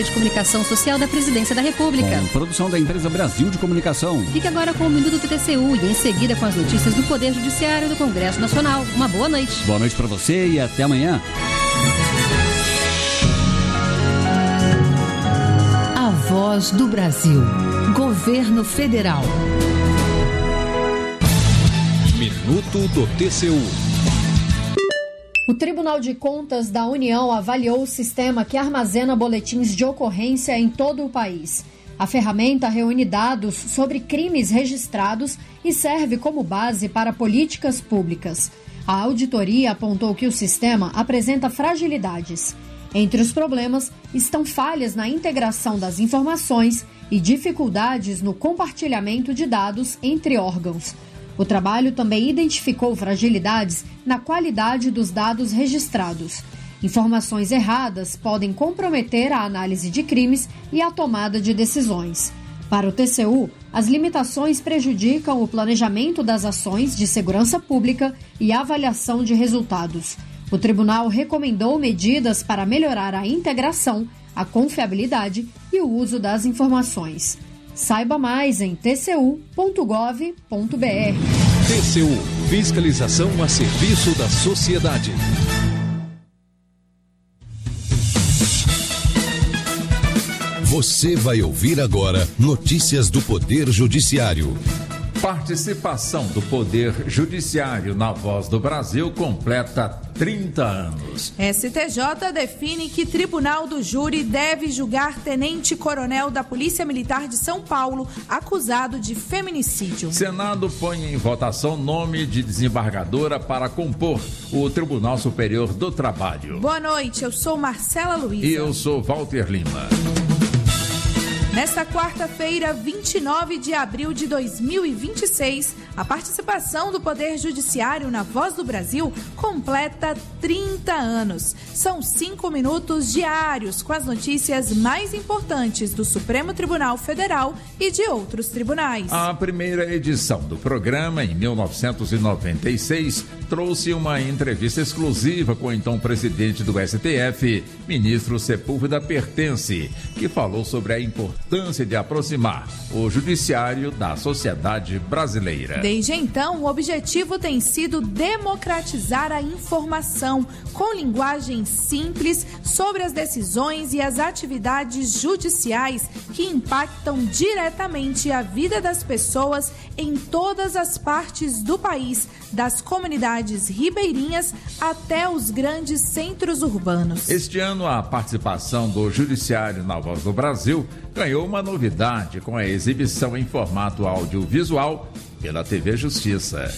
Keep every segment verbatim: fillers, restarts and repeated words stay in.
de Comunicação Social da Presidência da República. Com produção da Empresa Brasil de Comunicação. Fique agora com o Minuto do T C U e em seguida com as notícias do Poder Judiciário do Congresso Nacional. Uma boa noite. Boa noite para você e até amanhã. A Voz do Brasil. Governo Federal. Minuto do T C U. O Tribunal de Contas da União avaliou o sistema que armazena boletins de ocorrência em todo o país. A ferramenta reúne dados sobre crimes registrados e serve como base para políticas públicas. A auditoria apontou que o sistema apresenta fragilidades. Entre os problemas estão falhas na integração das informações e dificuldades no compartilhamento de dados entre órgãos. O trabalho também identificou fragilidades na qualidade dos dados registrados. Informações erradas podem comprometer a análise de crimes e a tomada de decisões. Para o T C U, as limitações prejudicam o planejamento das ações de segurança pública e a avaliação de resultados. O tribunal recomendou medidas para melhorar a integração, a confiabilidade e o uso das informações. Saiba mais em t c u ponto gov ponto b r. T C U, fiscalização a serviço da sociedade. Você vai ouvir agora notícias do Poder Judiciário. Participação do Poder Judiciário na Voz do Brasil completa trinta anos. S T J define que Tribunal do Júri deve julgar tenente-coronel da Polícia Militar de São Paulo acusado de feminicídio. Senado põe em votação nome de desembargadora para compor o Tribunal Superior do Trabalho. Boa noite, eu sou Marcela Luiza. E eu sou Walter Lima. Nesta quarta-feira, vinte e nove de abril de dois mil e vinte e seis, a participação do Poder Judiciário na Voz do Brasil completa trinta anos. São cinco minutos diários com as notícias mais importantes do Supremo Tribunal Federal e de outros tribunais. A primeira edição do programa, em mil novecentos e noventa e seis, trouxe uma entrevista exclusiva com o então presidente do S T F, ministro Sepúlveda Pertence, que falou sobre a importância de aproximar o judiciário da sociedade brasileira. Desde então, o objetivo tem sido democratizar a informação com linguagem simples sobre as decisões e as atividades judiciais que impactam diretamente a vida das pessoas em todas as partes do país, das comunidades ribeirinhas até os grandes centros urbanos. Este ano, a participação do Judiciário na Voz do Brasil ganhou uma novidade com a exibição em formato audiovisual pela T V Justiça.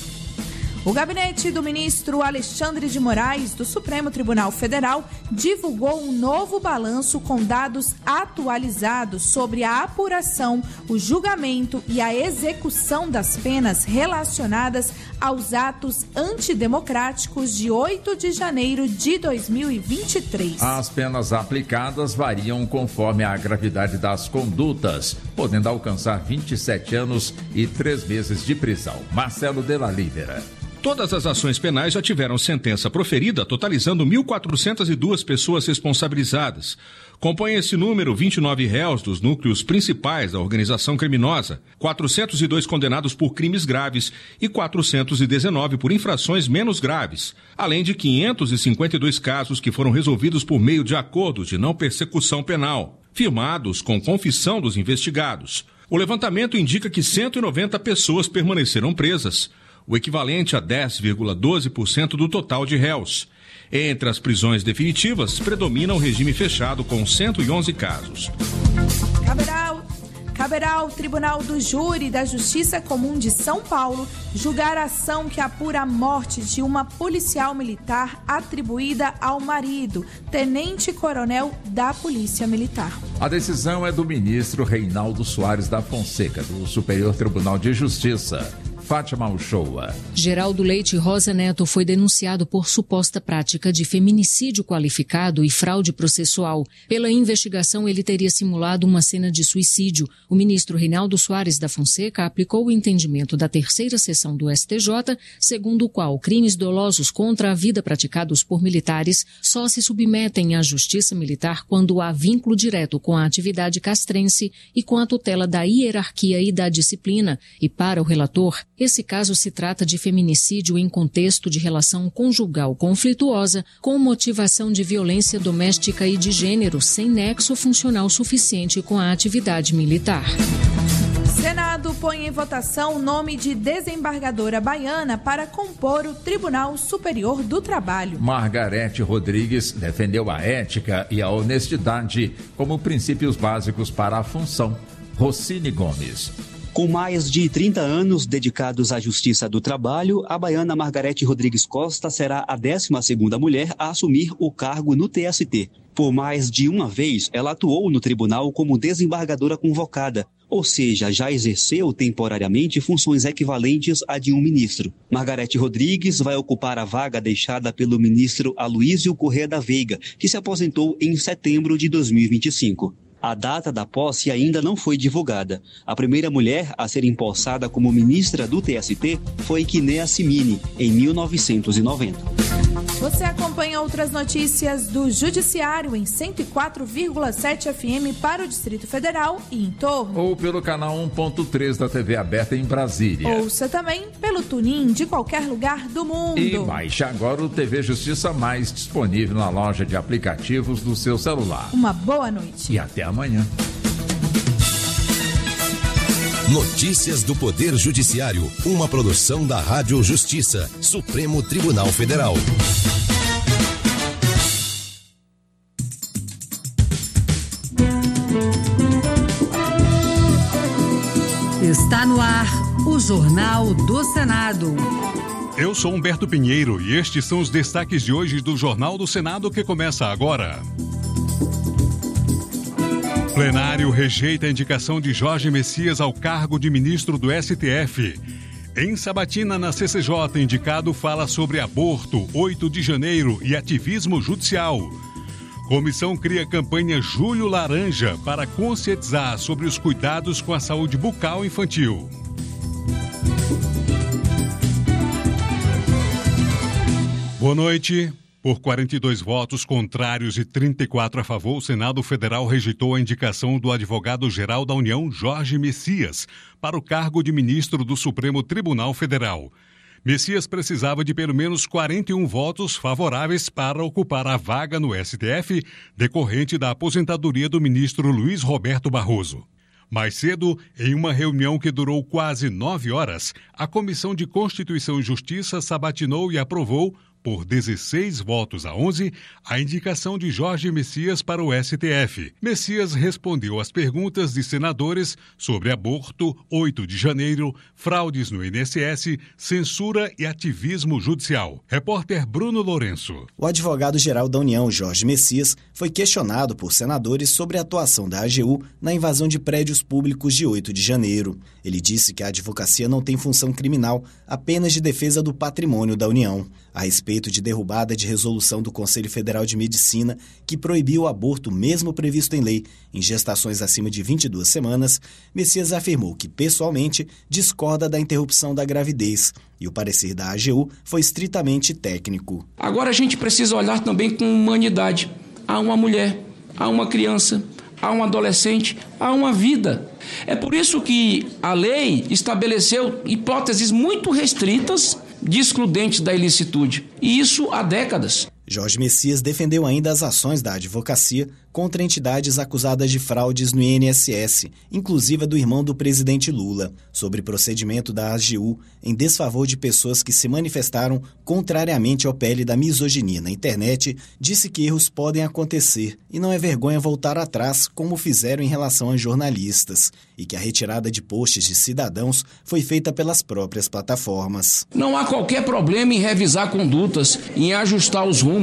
O gabinete do ministro Alexandre de Moraes, do Supremo Tribunal Federal, divulgou um novo balanço com dados atualizados sobre a apuração, o julgamento e a execução das penas relacionadas aos atos antidemocráticos de oito de janeiro de dois mil e vinte e três. As penas aplicadas variam conforme a gravidade das condutas, podendo alcançar vinte e sete anos e três meses de prisão. Marcelo de la Lívera. Todas as ações penais já tiveram sentença proferida, totalizando mil quatrocentas e duas pessoas responsabilizadas. Compõe esse número vinte e nove réus dos núcleos principais da organização criminosa, quatrocentos e dois condenados por crimes graves e quatrocentos e dezenove por infrações menos graves, além de quinhentos e cinquenta e dois casos que foram resolvidos por meio de acordos de não persecução penal, firmados com confissão dos investigados. O levantamento indica que cento e noventa pessoas permaneceram presas, o equivalente a dez vírgula doze por cento do total de réus. Entre as prisões definitivas, predomina o regime fechado com cento e onze casos. Caberá, caberá ao Tribunal do Júri da Justiça Comum de São Paulo julgar a ação que apura a morte de uma policial militar atribuída ao marido, tenente-coronel da Polícia Militar. A decisão é do ministro Reinaldo Soares da Fonseca, do Superior Tribunal de Justiça. Fátima Uchoa. Geraldo Leite Rosa Neto foi denunciado por suposta prática de feminicídio qualificado e fraude processual. Pela investigação, ele teria simulado uma cena de suicídio. O ministro Reinaldo Soares da Fonseca aplicou o entendimento da terceira sessão do S T J, segundo o qual crimes dolosos contra a vida praticados por militares só se submetem à justiça militar quando há vínculo direto com a atividade castrense e com a tutela da hierarquia e da disciplina. E para o relator, esse caso se trata de feminicídio em contexto de relação conjugal conflituosa com motivação de violência doméstica e de gênero sem nexo funcional suficiente com a atividade militar. Senado põe em votação o nome de desembargadora baiana para compor o Tribunal Superior do Trabalho. Margarete Rodrigues defendeu a ética e a honestidade como princípios básicos para a função. Rocine Gomes. Com mais de trinta anos dedicados à justiça do trabalho, a baiana Margarete Rodrigues Costa será a décima segunda mulher a assumir o cargo no T S T. Por mais de uma vez, ela atuou no tribunal como desembargadora convocada, ou seja, já exerceu temporariamente funções equivalentes à de um ministro. Margarete Rodrigues vai ocupar a vaga deixada pelo ministro Aloísio Corrêa da Veiga, que se aposentou em setembro de dois mil e vinte e cinco. A data da posse ainda não foi divulgada. A primeira mulher a ser empossada como ministra do T S T foi Quinéa Cimini, em mil novecentos e noventa. Você acompanha outras notícias do Judiciário em cento e quatro vírgula sete F M para o Distrito Federal e em torno. Ou pelo canal um ponto três da T V aberta em Brasília. Ouça também pelo TuneIn de qualquer lugar do mundo. E baixe agora o T V Justiça Mais, disponível na loja de aplicativos do seu celular. Uma boa noite. E até amanhã. Notícias do Poder Judiciário, uma produção da Rádio Justiça, Supremo Tribunal Federal. Está no ar o Jornal do Senado. Eu sou Humberto Pinheiro e estes são os destaques de hoje do Jornal do Senado que começa agora. Plenário rejeita a indicação de Jorge Messias ao cargo de ministro do S T F. Em sabatina na C C J, indicado fala sobre aborto, oito de janeiro e ativismo judicial. Comissão cria campanha Julho Laranja para conscientizar sobre os cuidados com a saúde bucal infantil. Boa noite. Por quarenta e dois votos contrários e trinta e quatro a favor, o Senado Federal rejeitou a indicação do advogado-geral da União, Jorge Messias, para o cargo de ministro do Supremo Tribunal Federal. Messias precisava de pelo menos quarenta e um votos favoráveis para ocupar a vaga no S T F, decorrente da aposentadoria do ministro Luiz Roberto Barroso. Mais cedo, em uma reunião que durou quase nove horas, a Comissão de Constituição e Justiça sabatinou e aprovou, por dezesseis votos a onze, a indicação de Jorge Messias para o S T F. Messias respondeu às perguntas de senadores sobre aborto, oito de janeiro, fraudes no I N S S, censura e ativismo judicial. Repórter Bruno Lourenço. O advogado-geral da União, Jorge Messias, foi questionado por senadores sobre a atuação da A G U na invasão de prédios públicos de oito de janeiro. Ele disse que a advocacia não tem função criminal, apenas de defesa do patrimônio da União. A respeito de derrubada de resolução do Conselho Federal de Medicina que proibiu o aborto mesmo previsto em lei em gestações acima de vinte e duas semanas, Messias afirmou que, pessoalmente, discorda da interrupção da gravidez e o parecer da A G U foi estritamente técnico. Agora a gente precisa olhar também com humanidade. Há uma mulher, há uma criança, há um adolescente, há uma vida. É por isso que a lei estabeleceu hipóteses muito restritas de excludentes da ilicitude, e isso há décadas. Jorge Messias defendeu ainda as ações da advocacia contra entidades acusadas de fraudes no I N S S, inclusive a do irmão do presidente Lula, sobre procedimento da A G U em desfavor de pessoas que se manifestaram contrariamente ao P L da misoginia na internet. Disse que erros podem acontecer e não é vergonha voltar atrás, como fizeram em relação a jornalistas, e que a retirada de posts de cidadãos foi feita pelas próprias plataformas. Não há qualquer problema em revisar condutas, em ajustar os rumos.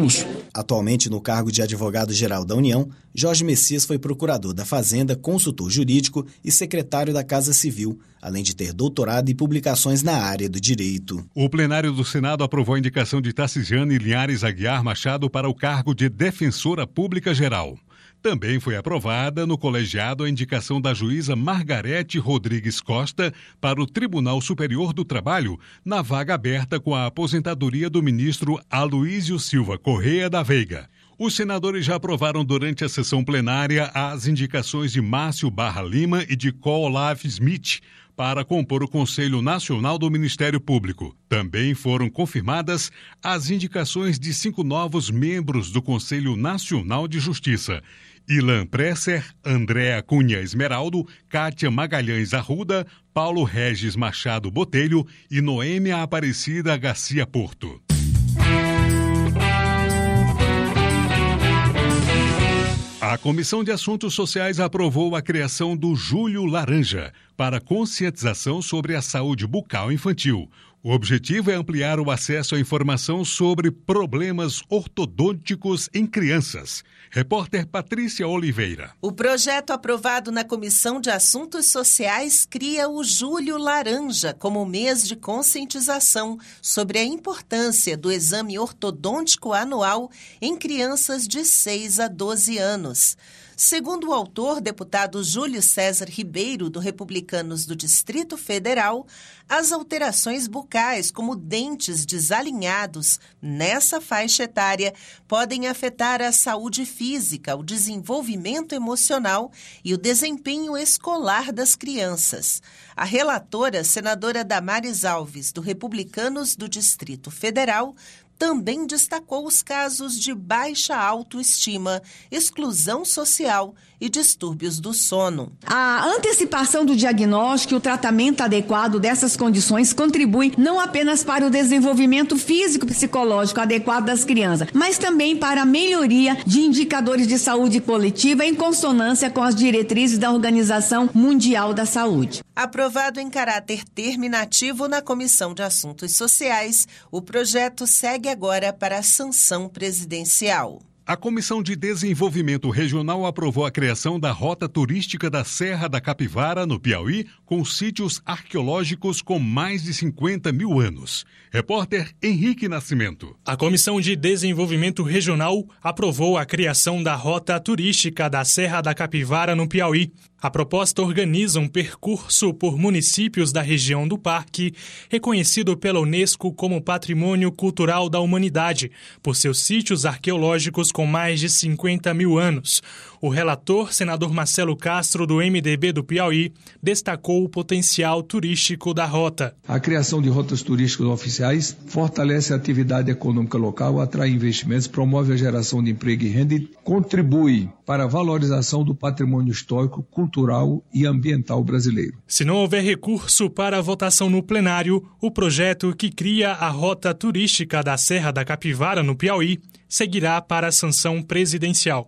Atualmente no cargo de advogado-geral da União, Jorge Messias foi procurador da Fazenda, consultor jurídico e secretário da Casa Civil, além de ter doutorado e publicações na área do direito. O plenário do Senado aprovou a indicação de Tarcisiane Linhares Aguiar Machado para o cargo de Defensora Pública Geral. Também foi aprovada no colegiado a indicação da juíza Margarete Rodrigues Costa para o Tribunal Superior do Trabalho, na vaga aberta com a aposentadoria do ministro Aloísio Silva Correia da Veiga. Os senadores já aprovaram durante a sessão plenária as indicações de Márcio Barra Lima e de Olaf Smith para compor o Conselho Nacional do Ministério Público. Também foram confirmadas as indicações de cinco novos membros do Conselho Nacional de Justiça: Ilan Presser, Andréa Cunha Esmeraldo, Kátia Magalhães Arruda, Paulo Regis Machado Botelho e Noêmia Aparecida Garcia Porto. A Comissão de Assuntos Sociais aprovou a criação do Julho Laranja para conscientização sobre a saúde bucal infantil. O objetivo é ampliar o acesso à informação sobre problemas ortodônticos em crianças. Repórter Patrícia Oliveira. O projeto aprovado na Comissão de Assuntos Sociais cria o Julho Laranja como mês de conscientização sobre a importância do exame ortodôntico anual em crianças de seis a doze anos. Segundo o autor, deputado Júlio César Ribeiro, do Republicanos do Distrito Federal, as alterações bucais, como dentes desalinhados, nessa faixa etária, podem afetar a saúde física, o desenvolvimento emocional e o desempenho escolar das crianças. A relatora, senadora Damares Alves, do Republicanos do Distrito Federal, também destacou os casos de baixa autoestima, exclusão social e distúrbios do sono. A antecipação do diagnóstico e o tratamento adequado dessas condições contribui não apenas para o desenvolvimento físico e psicológico adequado das crianças, mas também para a melhoria de indicadores de saúde coletiva em consonância com as diretrizes da Organização Mundial da Saúde. Aprovado em caráter terminativo na Comissão de Assuntos Sociais, o projeto segue agora para a sanção presidencial. A Comissão de Desenvolvimento Regional aprovou a criação da Rota Turística da Serra da Capivara, no Piauí, com sítios arqueológicos com mais de cinquenta mil anos. Repórter Henrique Nascimento. A Comissão de Desenvolvimento Regional aprovou a criação da Rota Turística da Serra da Capivara, no Piauí. A proposta organiza um percurso por municípios da região do parque, reconhecido pela Unesco como Patrimônio Cultural da Humanidade, por seus sítios arqueológicos com mais de cinquenta mil anos. O relator, senador Marcelo Castro, do M D B do Piauí, destacou o potencial turístico da rota. A criação de rotas turísticas oficiais fortalece a atividade econômica local, atrai investimentos, promove a geração de emprego e renda e contribui para a valorização do patrimônio histórico, cultural e ambiental brasileiro. Se não houver recurso para a votação no plenário, o projeto que cria a Rota Turística da Serra da Capivara, no Piauí, seguirá para a sanção presidencial.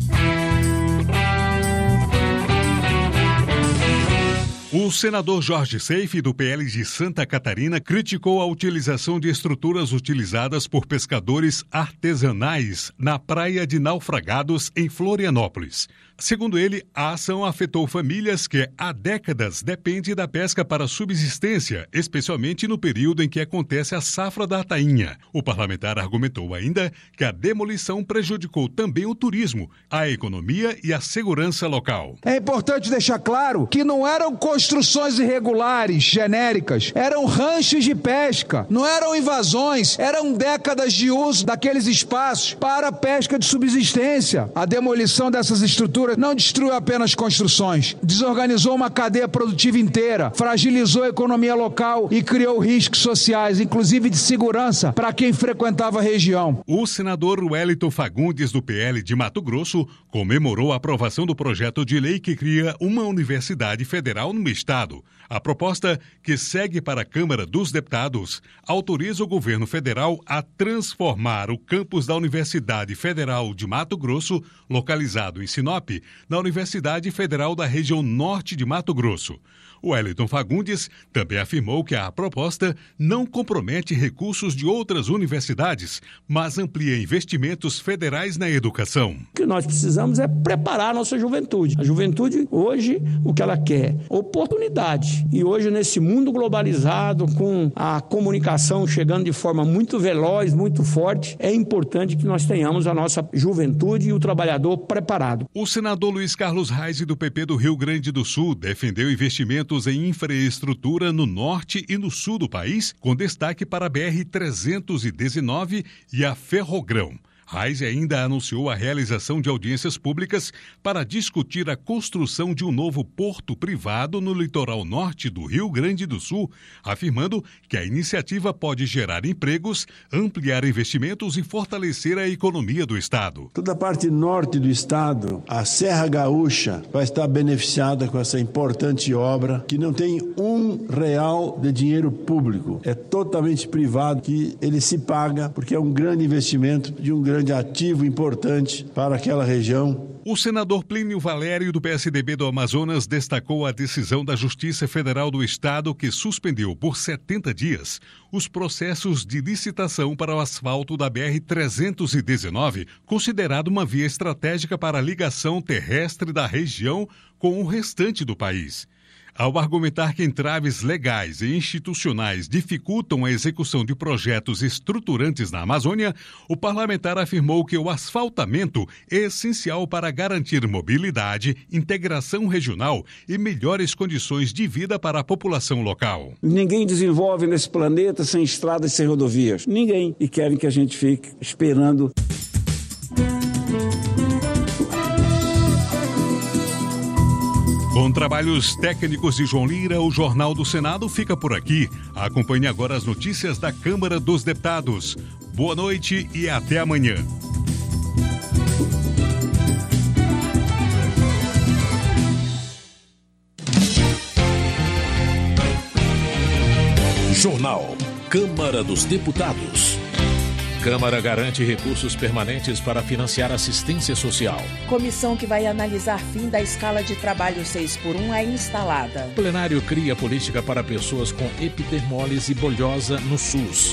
O senador Jorge Seife, do P L de Santa Catarina, criticou a utilização de estruturas utilizadas por pescadores artesanais na Praia de Naufragados, em Florianópolis. Segundo ele, a ação afetou famílias que há décadas dependem da pesca para subsistência, especialmente no período em que acontece a safra da tainha. O parlamentar argumentou ainda que a demolição prejudicou também o turismo, a economia e a segurança local. É importante deixar claro que não eram construções irregulares, genéricas, eram ranchos de pesca, não eram invasões, eram décadas de uso daqueles espaços para pesca de subsistência. A demolição dessas estruturas não destruiu apenas construções, desorganizou uma cadeia produtiva inteira, fragilizou a economia local e criou riscos sociais, inclusive de segurança, para quem frequentava a região. O senador Wellington Fagundes, do P L de Mato Grosso, comemorou a aprovação do projeto de lei que cria uma universidade federal no estado. A proposta, que segue para a Câmara dos Deputados, autoriza o governo federal a transformar o campus da Universidade Federal de Mato Grosso, localizado em Sinop, dezenove, na Universidade Federal da Região Norte de Mato Grosso. O Wellington Fagundes também afirmou que a proposta não compromete recursos de outras universidades, mas amplia investimentos federais na educação. O que nós precisamos é preparar a nossa juventude. A juventude, hoje, o que ela quer? Oportunidade. E hoje, nesse mundo globalizado, com a comunicação chegando de forma muito veloz, muito forte, é importante que nós tenhamos a nossa juventude e o trabalhador preparado. O senador Luiz Carlos Reis, do P P do Rio Grande do Sul, defendeu investimentos em infraestrutura no norte e no sul do país, com destaque para a B R trezentos e dezenove e a Ferrogrão. Reis ainda anunciou a realização de audiências públicas para discutir a construção de um novo porto privado no litoral norte do Rio Grande do Sul, afirmando que a iniciativa pode gerar empregos, ampliar investimentos e fortalecer a economia do estado. Toda a parte norte do estado, a Serra Gaúcha, vai estar beneficiada com essa importante obra que não tem um real de dinheiro público. É totalmente privado, que ele se paga porque é um grande investimento de um grande ativo importante para aquela região. O senador Plínio Valério, do P S D B do Amazonas, destacou a decisão da Justiça Federal do Estado que suspendeu por setenta dias os processos de licitação para o asfalto da B R trezentos e dezenove, considerado uma via estratégica para a ligação terrestre da região com o restante do país. Ao argumentar que entraves legais e institucionais dificultam a execução de projetos estruturantes na Amazônia, o parlamentar afirmou que o asfaltamento é essencial para garantir mobilidade, integração regional e melhores condições de vida para a população local. Ninguém desenvolve nesse planeta sem estradas e sem rodovias. Ninguém. E querem que a gente fique esperando. Com trabalhos técnicos de João Lira, o Jornal do Senado fica por aqui. Acompanhe agora as notícias da Câmara dos Deputados. Boa noite e até amanhã. Jornal Câmara dos Deputados. Câmara garante recursos permanentes para financiar assistência social. Comissão que vai analisar fim da escala de trabalho seis por um é instalada. Plenário cria política para pessoas com epidermólise bolhosa no SUS.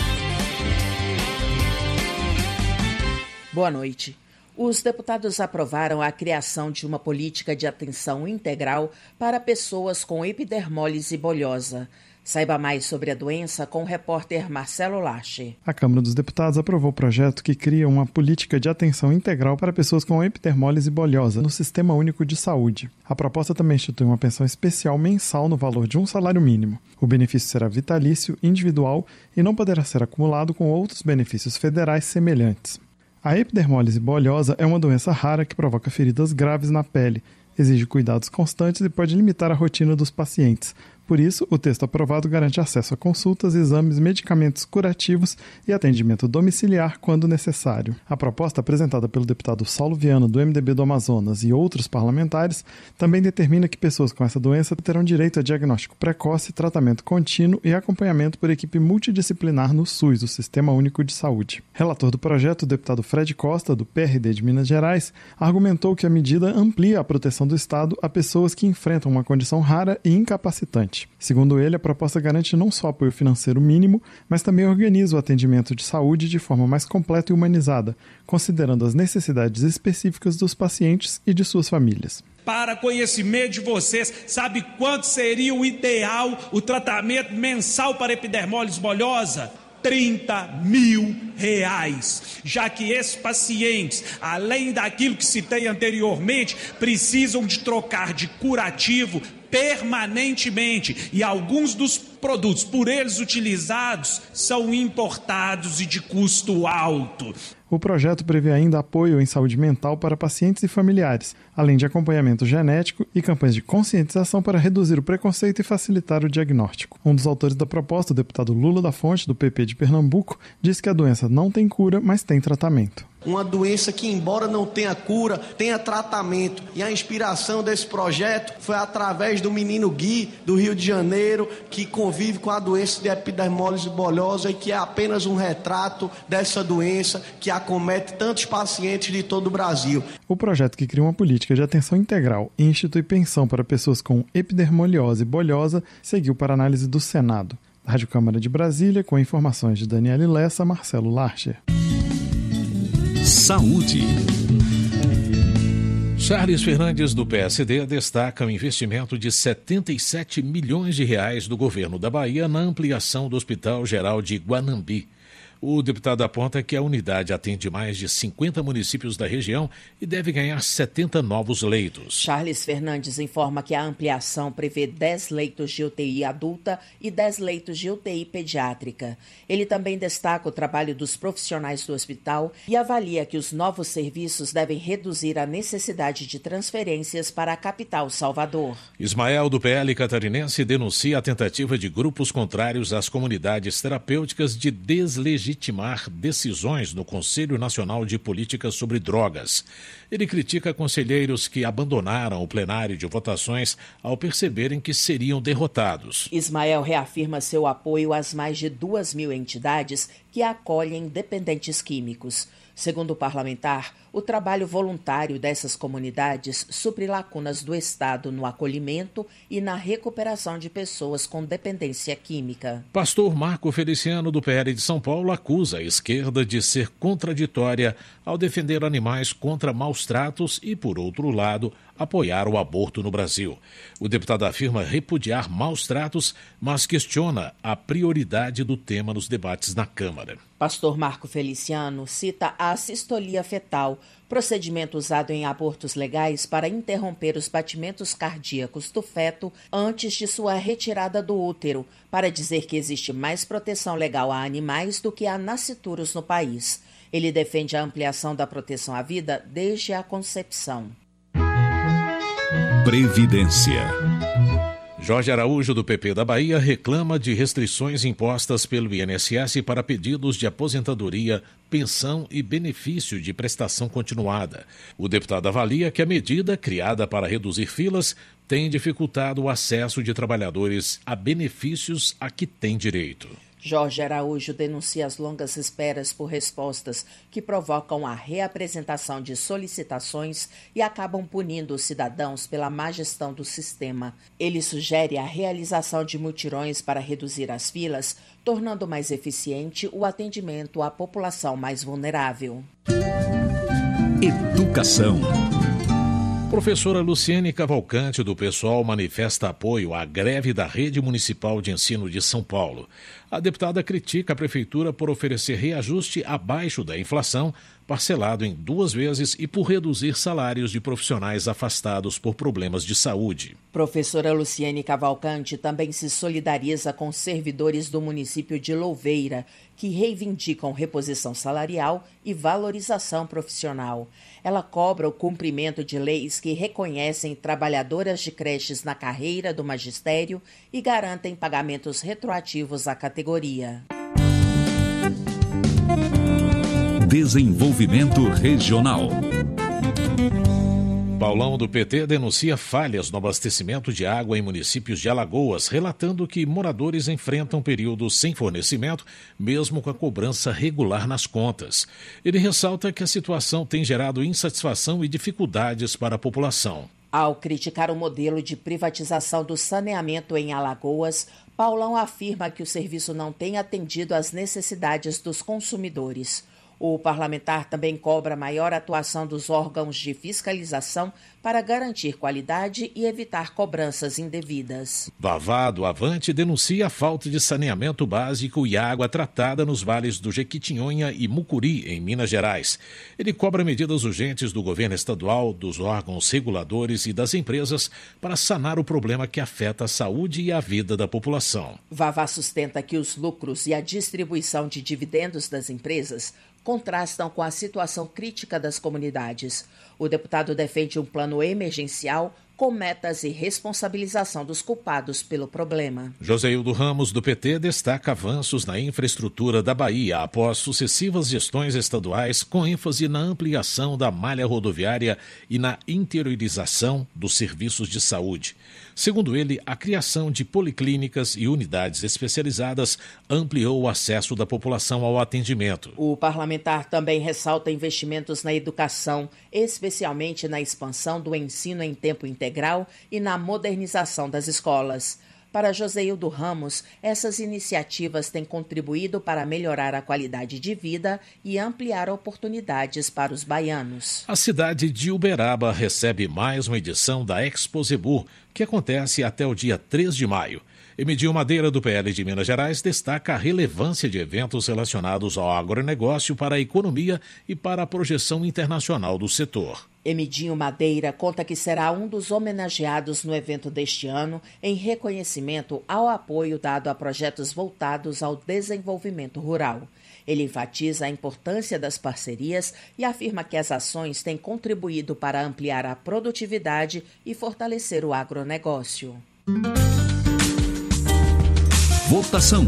Boa noite. Os deputados aprovaram a criação de uma política de atenção integral para pessoas com epidermólise bolhosa. Saiba mais sobre a doença com o repórter Marcelo Lache. A Câmara dos Deputados aprovou o projeto que cria uma política de atenção integral para pessoas com epidermólise bolhosa no Sistema Único de Saúde. A proposta também institui uma pensão especial mensal no valor de um salário mínimo. O benefício será vitalício, individual e não poderá ser acumulado com outros benefícios federais semelhantes. A epidermólise bolhosa é uma doença rara que provoca feridas graves na pele, exige cuidados constantes e pode limitar a rotina dos pacientes. Por isso, o texto aprovado garante acesso a consultas, exames, medicamentos curativos e atendimento domiciliar quando necessário. A proposta apresentada pelo deputado Saulo Viana, do M D B do Amazonas, e outros parlamentares, também determina que pessoas com essa doença terão direito a diagnóstico precoce, tratamento contínuo e acompanhamento por equipe multidisciplinar no SUS, o Sistema Único de Saúde. Relator do projeto, o deputado Fred Costa, do P R D de Minas Gerais, argumentou que a medida amplia a proteção do Estado a pessoas que enfrentam uma condição rara e incapacitante. Segundo ele, a proposta garante não só apoio financeiro mínimo, mas também organiza o atendimento de saúde de forma mais completa e humanizada, considerando as necessidades específicas dos pacientes e de suas famílias. Para conhecimento de vocês, sabe quanto seria o ideal o tratamento mensal para epidermólise bolhosa? trinta mil reais, já que esses pacientes, além daquilo que citei anteriormente, precisam de trocar de curativo permanentemente e alguns dos produtos por eles utilizados são importados e de custo alto. O projeto prevê ainda apoio em saúde mental para pacientes e familiares, além de acompanhamento genético e campanhas de conscientização para reduzir o preconceito e facilitar o diagnóstico. Um dos autores da proposta, o deputado Lula da Fonte, do P P de Pernambuco, disse que a doença não tem cura, mas tem tratamento. Uma doença que, embora não tenha cura, tenha tratamento. E a inspiração desse projeto foi através do menino Gui, do Rio de Janeiro, que convive com a doença de epidermólise bulhosa e que é apenas um retrato dessa doença que acomete tantos pacientes de todo o Brasil. O projeto, que cria uma política de atenção integral e institui pensão para pessoas com epidermoliose bulhosa, seguiu para análise do Senado. Da Rádio Câmara de Brasília, com informações de Daniele Lessa, Marcelo Larcher. Saúde. Charles Fernandes, do P S D, destaca o investimento de setenta e sete milhões de reais do governo da Bahia na ampliação do Hospital Geral de Guanambi. O deputado aponta que a unidade atende mais de cinquenta municípios da região e deve ganhar setenta novos leitos. Charles Fernandes informa que a ampliação prevê dez leitos de U T I adulta e dez leitos de U T I pediátrica. Ele também destaca o trabalho dos profissionais do hospital e avalia que os novos serviços devem reduzir a necessidade de transferências para a capital Salvador. Ismael, do P L catarinense, denuncia a tentativa de grupos contrários às comunidades terapêuticas de deslegitimar legitimar decisões no Conselho Nacional de Políticas sobre Drogas. Ele critica conselheiros que abandonaram o plenário de votações ao perceberem que seriam derrotados. Ismael reafirma seu apoio às mais de duas mil entidades que acolhem dependentes químicos. Segundo o parlamentar, o trabalho voluntário dessas comunidades supre lacunas do Estado no acolhimento e na recuperação de pessoas com dependência química. Pastor Marco Feliciano, do P L de São Paulo, acusa a esquerda de ser contraditória ao defender animais contra maus tratos e, por outro lado, apoiar o aborto no Brasil. O deputado afirma repudiar maus tratos, mas questiona a prioridade do tema nos debates na Câmara. Pastor Marco Feliciano cita a sistolia fetal, procedimento usado em abortos legais para interromper os batimentos cardíacos do feto antes de sua retirada do útero, para dizer que existe mais proteção legal a animais do que a nascituros no país. Ele defende a ampliação da proteção à vida desde a concepção. Previdência. Jorge Araújo, do P P da Bahia, reclama de restrições impostas pelo I N S S para pedidos de aposentadoria, pensão e benefício de prestação continuada. O deputado avalia que a medida, criada para reduzir filas, tem dificultado o acesso de trabalhadores a benefícios a que têm direito. Jorge Araújo denuncia as longas esperas por respostas que provocam a reapresentação de solicitações e acabam punindo os cidadãos pela má gestão do sistema. Ele sugere a realização de mutirões para reduzir as filas, tornando mais eficiente o atendimento à população mais vulnerável. Educação. Professora Luciene Cavalcante, do PSOL, manifesta apoio à greve da Rede Municipal de Ensino de São Paulo. A deputada critica a Prefeitura por oferecer reajuste abaixo da inflação, parcelado em duas vezes, e por reduzir salários de profissionais afastados por problemas de saúde. Professora Luciene Cavalcante também se solidariza com servidores do município de Louveira, que reivindicam reposição salarial e valorização profissional. Ela cobra o cumprimento de leis que reconhecem trabalhadoras de creches na carreira do magistério e garantem pagamentos retroativos à categoria. Desenvolvimento Regional. Paulão, do P T, denuncia falhas no abastecimento de água em municípios de Alagoas, relatando que moradores enfrentam períodos sem fornecimento, mesmo com a cobrança regular nas contas. Ele ressalta que a situação tem gerado insatisfação e dificuldades para a população. Ao criticar o modelo de privatização do saneamento em Alagoas, Paulão afirma que o serviço não tem atendido às necessidades dos consumidores. O parlamentar também cobra maior atuação dos órgãos de fiscalização para garantir qualidade e evitar cobranças indevidas. Vavado Avante denuncia a falta de saneamento básico e água tratada nos vales do Jequitinhonha e Mucuri, em Minas Gerais. Ele cobra medidas urgentes do governo estadual, dos órgãos reguladores e das empresas para sanar o problema que afeta a saúde e a vida da população. Vavá sustenta que os lucros e a distribuição de dividendos das empresas contrastam com a situação crítica das comunidades. O deputado defende um plano emergencial com metas e responsabilização dos culpados pelo problema. Joseildo Ramos, do P T, destaca avanços na infraestrutura da Bahia após sucessivas gestões estaduais com ênfase na ampliação da malha rodoviária e na interiorização dos serviços de saúde. Segundo ele, a criação de policlínicas e unidades especializadas ampliou o acesso da população ao atendimento. O parlamentar também ressalta investimentos na educação, especialmente na expansão do ensino em tempo integral e na modernização das escolas. Para Joseildo Ramos, essas iniciativas têm contribuído para melhorar a qualidade de vida e ampliar oportunidades para os baianos. A cidade de Uberaba recebe mais uma edição da Expo Zebu, que acontece até o dia três de maio. Emidio Madeira, do P L de Minas Gerais, destaca a relevância de eventos relacionados ao agronegócio para a economia e para a projeção internacional do setor. Emidinho Madeira conta que será um dos homenageados no evento deste ano em reconhecimento ao apoio dado a projetos voltados ao desenvolvimento rural. Ele enfatiza a importância das parcerias e afirma que as ações têm contribuído para ampliar a produtividade e fortalecer o agronegócio. Votação.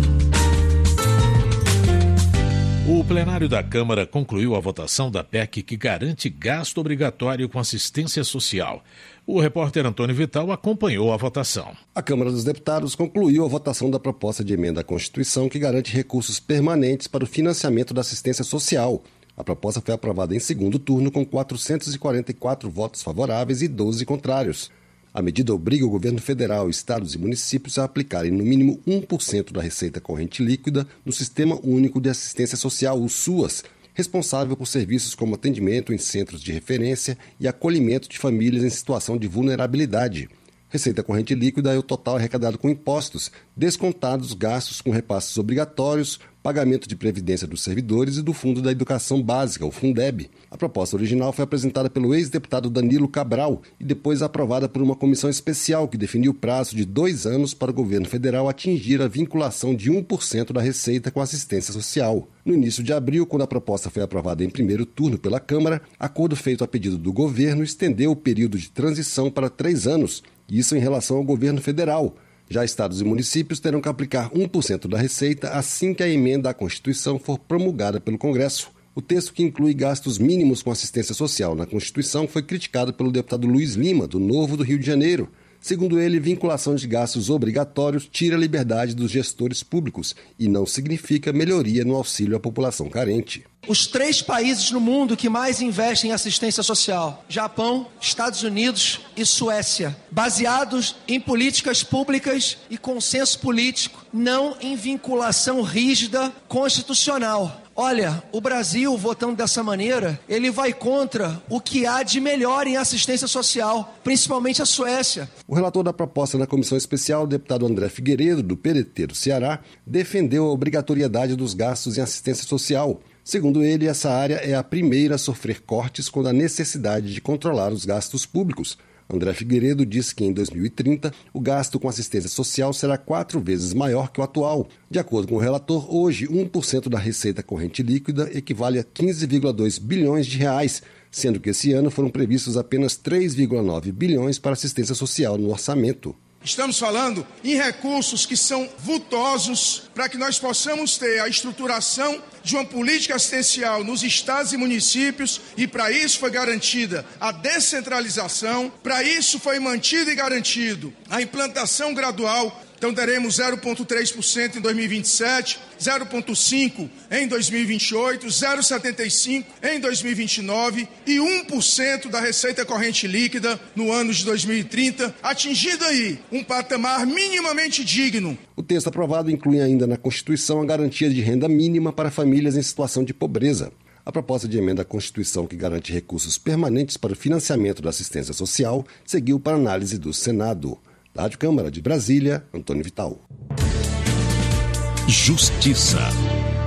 O plenário da Câmara concluiu a votação da P E C que garante gasto obrigatório com assistência social. O repórter Antônio Vital acompanhou a votação. A Câmara dos Deputados concluiu a votação da proposta de emenda à Constituição que garante recursos permanentes para o financiamento da assistência social. A proposta foi aprovada em segundo turno com quatrocentos e quarenta e quatro votos favoráveis e doze contrários. A medida obriga o governo federal, estados e municípios a aplicarem no mínimo um por cento da receita corrente líquida no Sistema Único de Assistência Social, o SUAS, responsável por serviços como atendimento em centros de referência e acolhimento de famílias em situação de vulnerabilidade. Receita corrente líquida é o total arrecadado com impostos, descontados gastos com repasses obrigatórios, pagamento de previdência dos servidores e do Fundo da Educação Básica, o Fundeb. A proposta original foi apresentada pelo ex-deputado Danilo Cabral e depois aprovada por uma comissão especial que definiu o prazo de dois anos para o governo federal atingir a vinculação de um por cento da receita com assistência social. No início de abril, quando a proposta foi aprovada em primeiro turno pela Câmara, acordo feito a pedido do governo estendeu o período de transição para três anos, isso em relação ao governo federal. Já estados e municípios terão que aplicar um por cento da receita assim que a emenda à Constituição for promulgada pelo Congresso. O texto, que inclui gastos mínimos com assistência social na Constituição, foi criticado pelo deputado Luiz Lima, do Novo do Rio de Janeiro. Segundo ele, vinculação de gastos obrigatórios tira a liberdade dos gestores públicos e não significa melhoria no auxílio à população carente. Os três países no mundo que mais investem em assistência social, Japão, Estados Unidos e Suécia, baseados em políticas públicas e consenso político, não em vinculação rígida constitucional. Olha, o Brasil, votando dessa maneira, ele vai contra o que há de melhor em assistência social, principalmente a Suécia. O relator da proposta na comissão especial, o deputado André Figueiredo, do P D T do Ceará, defendeu a obrigatoriedade dos gastos em assistência social. Segundo ele, essa área é a primeira a sofrer cortes quando há necessidade de controlar os gastos públicos. André Figueiredo disse que em dois mil e trinta o gasto com assistência social será quatro vezes maior que o atual. De acordo com o relator, hoje um por cento da receita corrente líquida equivale a quinze vírgula dois bilhões de reais, sendo que esse ano foram previstos apenas três vírgula nove bilhões para assistência social no orçamento. Estamos falando em recursos que são vultosos para que nós possamos ter a estruturação de uma política assistencial nos estados e municípios, e para isso foi garantida a descentralização, para isso foi mantido e garantido a implantação gradual. Então teremos zero vírgula três por cento em dois mil e vinte e sete, zero vírgula cinco por cento em dois mil e vinte e oito, zero vírgula setenta e cinco por cento em dois mil e vinte e nove e um por cento da receita corrente líquida no ano de dois mil e trinta, atingindo aí um patamar minimamente digno. O texto aprovado inclui ainda na Constituição a garantia de renda mínima para famílias em situação de pobreza. A proposta de emenda à Constituição, que garante recursos permanentes para o financiamento da assistência social, seguiu para análise do Senado. Da Rádio Câmara de Brasília, Antônio Vital. Justiça.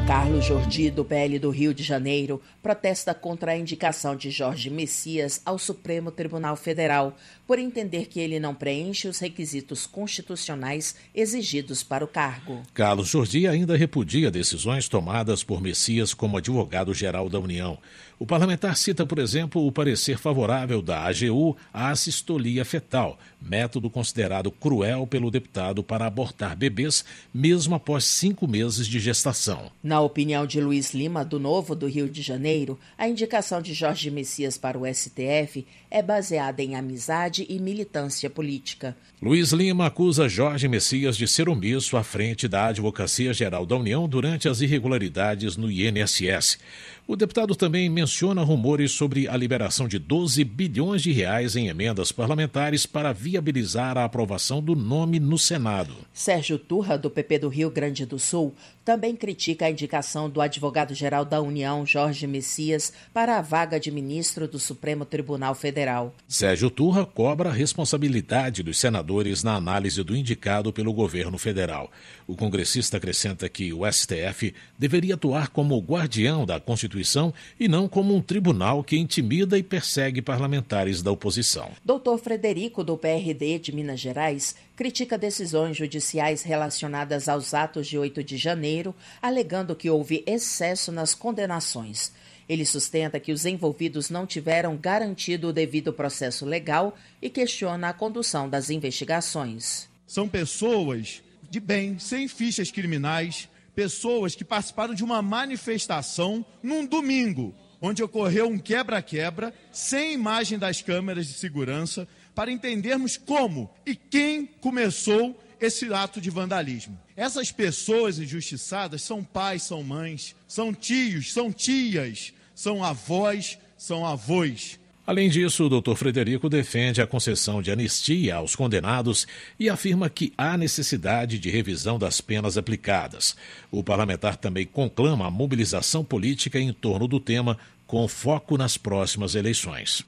Carlos Jordi, do P L do Rio de Janeiro, protesta contra a indicação de Jorge Messias ao Supremo Tribunal Federal, por entender que ele não preenche os requisitos constitucionais exigidos para o cargo. Carlos Jordi ainda repudia decisões tomadas por Messias como advogado-geral da União. O parlamentar cita, por exemplo, o parecer favorável da A G U à assistolia fetal, método considerado cruel pelo deputado para abortar bebês, mesmo após cinco meses de gestação. Na opinião de Luiz Lima, do Novo do Rio de Janeiro, a indicação de Jorge Messias para o S T F é baseada em amizade e militância política. Luiz Lima acusa Jorge Messias de ser omisso à frente da Advocacia Geral da União durante as irregularidades no I N S S. O deputado também menciona rumores sobre a liberação de doze bilhões de reais em emendas parlamentares para viabilizar a aprovação do nome no Senado. Sérgio Turra, do P P do Rio Grande do Sul, também critica a indicação do advogado-geral da União, Jorge Messias, para a vaga de ministro do Supremo Tribunal Federal. Sérgio Turra cobra a responsabilidade dos senadores na análise do indicado pelo governo federal. O congressista acrescenta que o S T F deveria atuar como guardião da Constituição e não como um tribunal que intimida e persegue parlamentares da oposição. doutor Frederico, do P R D de Minas Gerais, critica decisões judiciais relacionadas aos atos de oito de janeiro, alegando que houve excesso nas condenações. Ele sustenta que os envolvidos não tiveram garantido o devido processo legal e questiona a condução das investigações. São pessoas de bem, sem fichas criminais, pessoas que participaram de uma manifestação num domingo, onde ocorreu um quebra-quebra, sem imagem das câmeras de segurança, para entendermos como e quem começou esse ato de vandalismo. Essas pessoas injustiçadas são pais, são mães, são tios, são tias, são avós, são avós. Além disso, o doutor Frederico defende a concessão de anistia aos condenados e afirma que há necessidade de revisão das penas aplicadas. O parlamentar também conclama a mobilização política em torno do tema, com foco nas próximas eleições.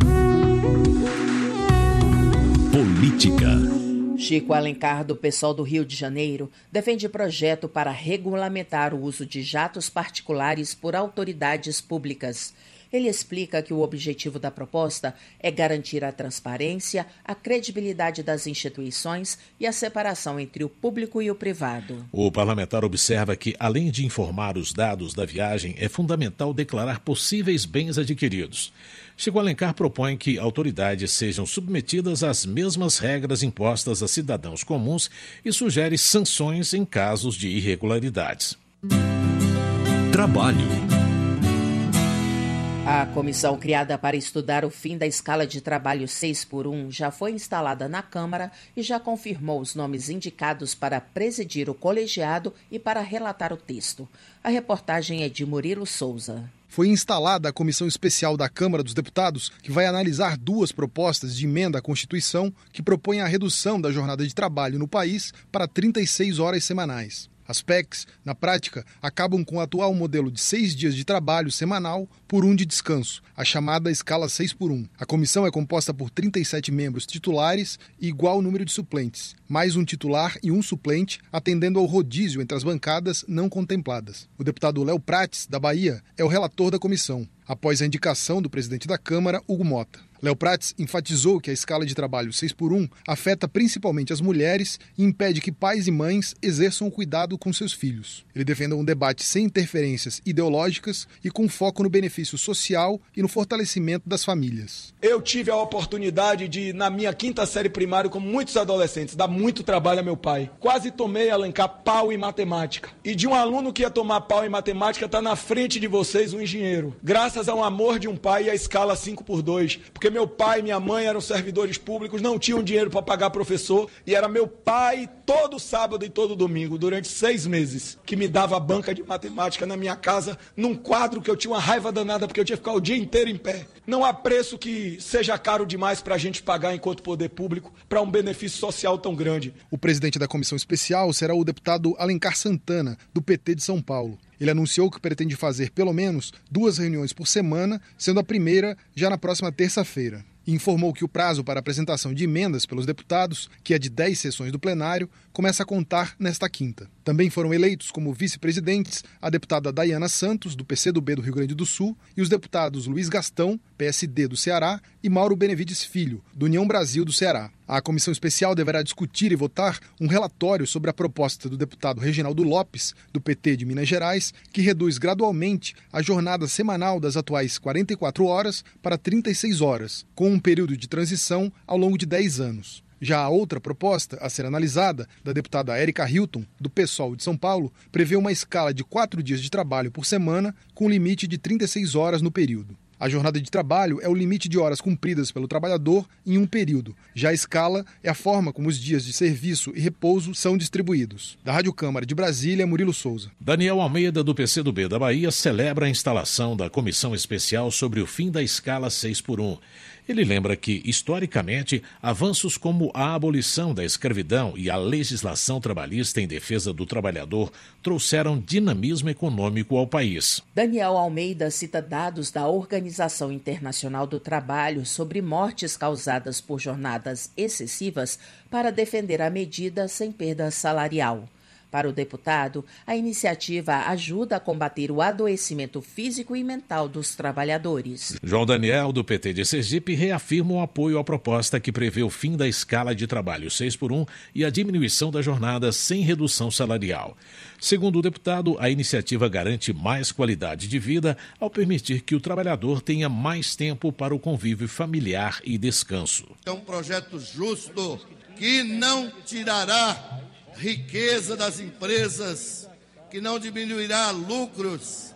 Política. Chico Alencar, do PSOL do Rio de Janeiro, defende projeto para regulamentar o uso de jatos particulares por autoridades públicas. Ele explica que o objetivo da proposta é garantir a transparência, a credibilidade das instituições e a separação entre o público e o privado. O parlamentar observa que, além de informar os dados da viagem, é fundamental declarar possíveis bens adquiridos. Chico Alencar propõe que autoridades sejam submetidas às mesmas regras impostas a cidadãos comuns e sugere sanções em casos de irregularidades. Trabalho. A comissão criada para estudar o fim da escala de trabalho seis por um já foi instalada na Câmara e já confirmou os nomes indicados para presidir o colegiado e para relatar o texto. A reportagem é de Murilo Souza. Foi instalada a Comissão Especial da Câmara dos Deputados, que vai analisar duas propostas de emenda à Constituição que propõem a redução da jornada de trabalho no país para trinta e seis horas semanais. As P E Cs, na prática, acabam com o atual modelo de seis dias de trabalho semanal por um de descanso, a chamada escala seis por um. A comissão é composta por trinta e sete membros titulares e igual número de suplentes, mais um titular e um suplente, atendendo ao rodízio entre as bancadas não contempladas. O deputado Léo Prates, da Bahia, é o relator da comissão, após a indicação do presidente da Câmara, Hugo Mota. Léo Prates enfatizou que a escala de trabalho seis por um afeta principalmente as mulheres e impede que pais e mães exerçam o cuidado com seus filhos. Ele defende um debate sem interferências ideológicas e com foco no benefício social e no fortalecimento das famílias. Eu tive a oportunidade de, na minha quinta série primária, como muitos adolescentes, dar muito trabalho a meu pai. Quase tomei, Alencar, pau em matemática. E de um aluno que ia tomar pau em matemática, está na frente de vocês um engenheiro. Graças ao amor de um pai e a escala cinco por dois, porque meu pai e minha mãe eram servidores públicos, não tinham dinheiro para pagar professor, e era meu pai todo sábado e todo domingo, durante seis meses, que me dava a banca de matemática na minha casa, num quadro que eu tinha uma raiva danada, porque eu tinha que ficar o dia inteiro em pé. Não há preço que seja caro demais para a gente pagar enquanto poder público, para um benefício social tão grande. O presidente da comissão especial será o deputado Alencar Santana, do P T de São Paulo. Ele anunciou que pretende fazer pelo menos duas reuniões por semana, sendo a primeira já na próxima terça-feira. e informou que o prazo para apresentação de emendas pelos deputados, que é de dez sessões do plenário, começa a contar nesta quinta. Também foram eleitos como vice-presidentes a deputada Dayana Santos, do P C do B do Rio Grande do Sul, e os deputados Luiz Gastão, P S D do Ceará, e Mauro Benevides Filho, do União Brasil do Ceará. A comissão especial deverá discutir e votar um relatório sobre a proposta do deputado Reginaldo Lopes, do P T de Minas Gerais, que reduz gradualmente a jornada semanal das atuais quarenta e quatro horas para trinta e seis horas, com um período de transição ao longo de dez anos. Já a outra proposta a ser analisada, da deputada Érica Hilton, do PSOL de São Paulo, prevê uma escala de quatro dias de trabalho por semana, com limite de trinta e seis horas no período. A jornada de trabalho é o limite de horas cumpridas pelo trabalhador em um período. Já a escala é a forma como os dias de serviço e repouso são distribuídos. Da Rádio Câmara de Brasília, Murilo Souza. Daniel Almeida, do P C do B da Bahia, celebra a instalação da Comissão Especial sobre o fim da escala seis por um. Ele lembra que, historicamente, avanços como a abolição da escravidão e a legislação trabalhista em defesa do trabalhador trouxeram dinamismo econômico ao país. Daniel Almeida cita dados da Organização Internacional do Trabalho sobre mortes causadas por jornadas excessivas para defender a medida sem perda salarial. Para o deputado, a iniciativa ajuda a combater o adoecimento físico e mental dos trabalhadores. João Daniel, do P T de Sergipe, reafirma o apoio à proposta que prevê o fim da escala de trabalho seis por um e a diminuição da jornada sem redução salarial. Segundo o deputado, a iniciativa garante mais qualidade de vida ao permitir que o trabalhador tenha mais tempo para o convívio familiar e descanso. É um projeto justo que não tirará riqueza das empresas, que não diminuirá lucros,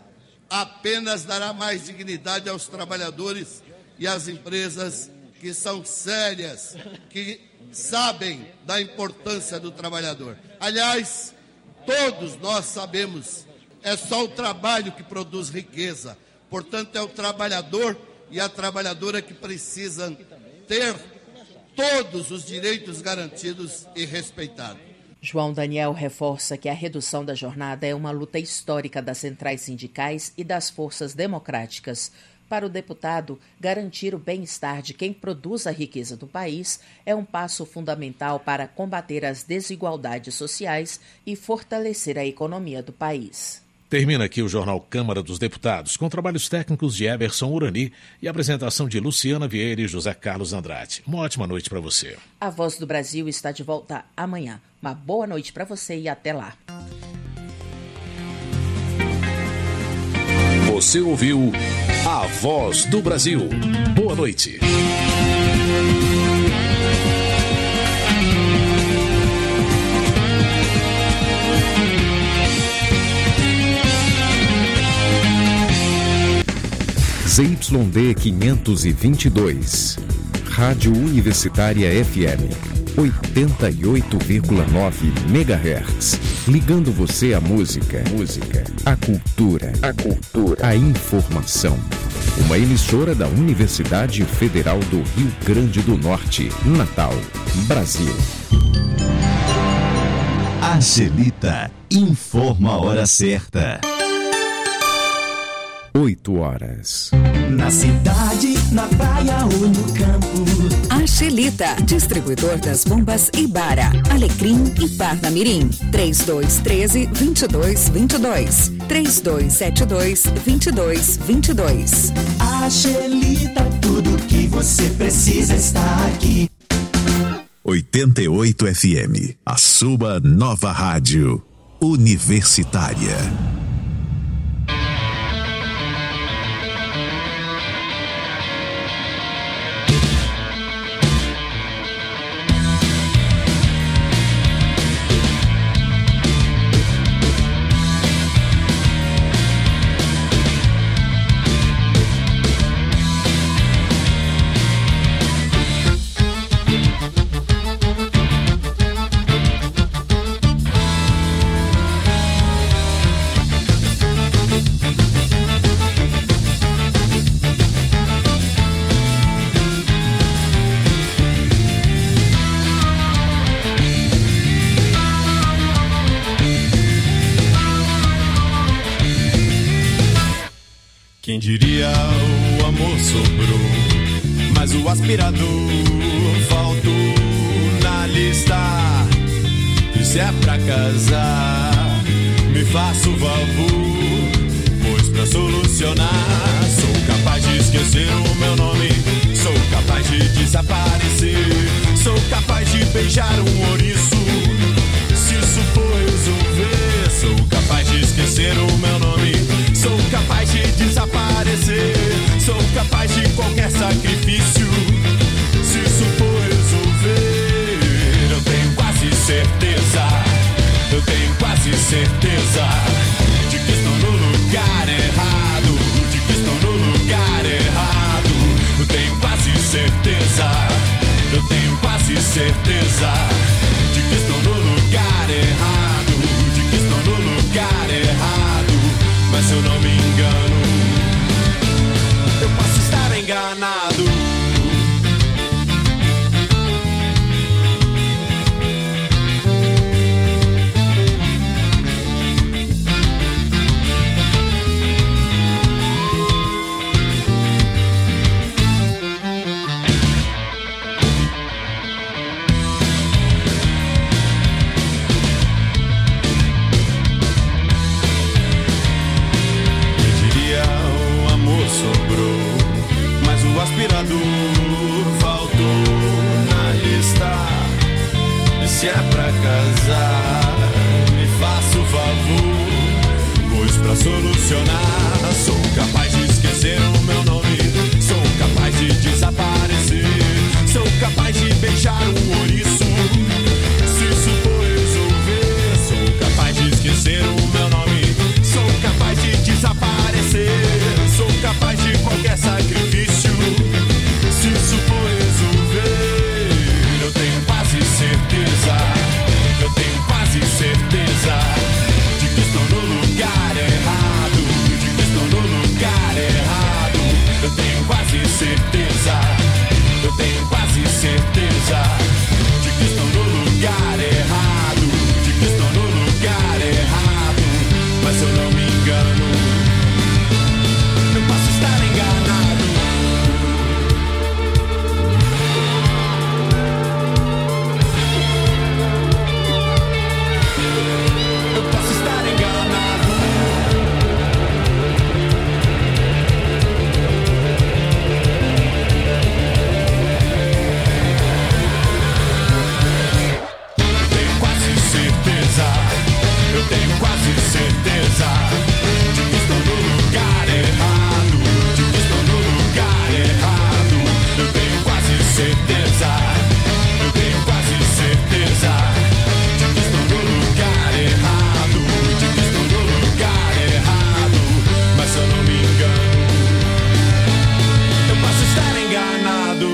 apenas dará mais dignidade aos trabalhadores e às empresas que são sérias, que sabem da importância do trabalhador. Aliás, todos nós sabemos, é só o trabalho que produz riqueza. Portanto, é o trabalhador e a trabalhadora que precisam ter todos os direitos garantidos e respeitados. João Daniel reforça que a redução da jornada é uma luta histórica das centrais sindicais e das forças democráticas. Para o deputado, garantir o bem-estar de quem produz a riqueza do país é um passo fundamental para combater as desigualdades sociais e fortalecer a economia do país. Termina aqui o Jornal Câmara dos Deputados, com trabalhos técnicos de Everson Urani e apresentação de Luciana Vieira e José Carlos Andrade. Uma ótima noite para você. A Voz do Brasil está de volta amanhã. Uma boa noite para você e até lá. Você ouviu A Voz do Brasil. Boa noite. Z Y D quinhentos e vinte e dois, Rádio Universitária F M, oitenta e oito vírgula nove megahertz, ligando você à música, música, à cultura, à cultura, à informação. Uma emissora da Universidade Federal do Rio Grande do Norte, Natal, Brasil. Angelita informa a hora certa. Oito horas. Na cidade, na praia ou no campo. Angelita, distribuidor das bombas Ibara, Alecrim e Parnamirim. três dois um três, dois dois dois dois. três dois sete dois, dois dois dois dois. Angelita, tudo que você precisa está aqui. oitenta e oito F M, a sua nova rádio universitária. Quem diria o amor sobrou, mas mas o aspirador faltou na lista. E se é pra casar, me faça o favor, pois pra solucionar sou capaz de esquecer o meu nome, sou capaz de desaparecer, sou capaz de beijar um ouriço, se isso for resolver. Sou capaz de esquecer o meu nome, sou capaz de desaparecer, sou capaz de qualquer sacrifício, se isso for resolver. Eu tenho quase certeza, eu tenho quase certeza de que estou no lugar errado, de que estou no lugar errado. Eu tenho quase certeza, eu tenho quase certeza de que estou no lugar errado, de que estou no lugar errado. Mas se eu não me engano, eu posso estar enganado. O aspirador faltou na lista. E se é pra casar, me faça o favor, pois pra solucionar sou capaz de esquecer o meu nome, sou capaz de desaparecer, sou capaz de beijar um ouriço, se isso for resolver. Sou capaz de esquecer o meu nome, sou capaz de desaparecer, sou capaz de qualquer sacrifício, se isso for resolver. Eu tenho quase certeza, eu tenho quase certeza de que estou no lugar errado, de que estou no lugar errado. Eu tenho quase certeza, eu tenho quase certeza de que estou no lugar errado, de que estou no lugar errado. Mas se eu não me engano, eu posso estar enganado. Eu posso estar enganado. Eu tenho quase certeza, eu tenho quase certeza de que estou no lugar errado, de que estou no lugar errado. Eu tenho quase certeza, eu tenho quase certeza de que estou no lugar errado, de que estou no lugar errado. Mas se eu não me engano, eu posso estar enganado.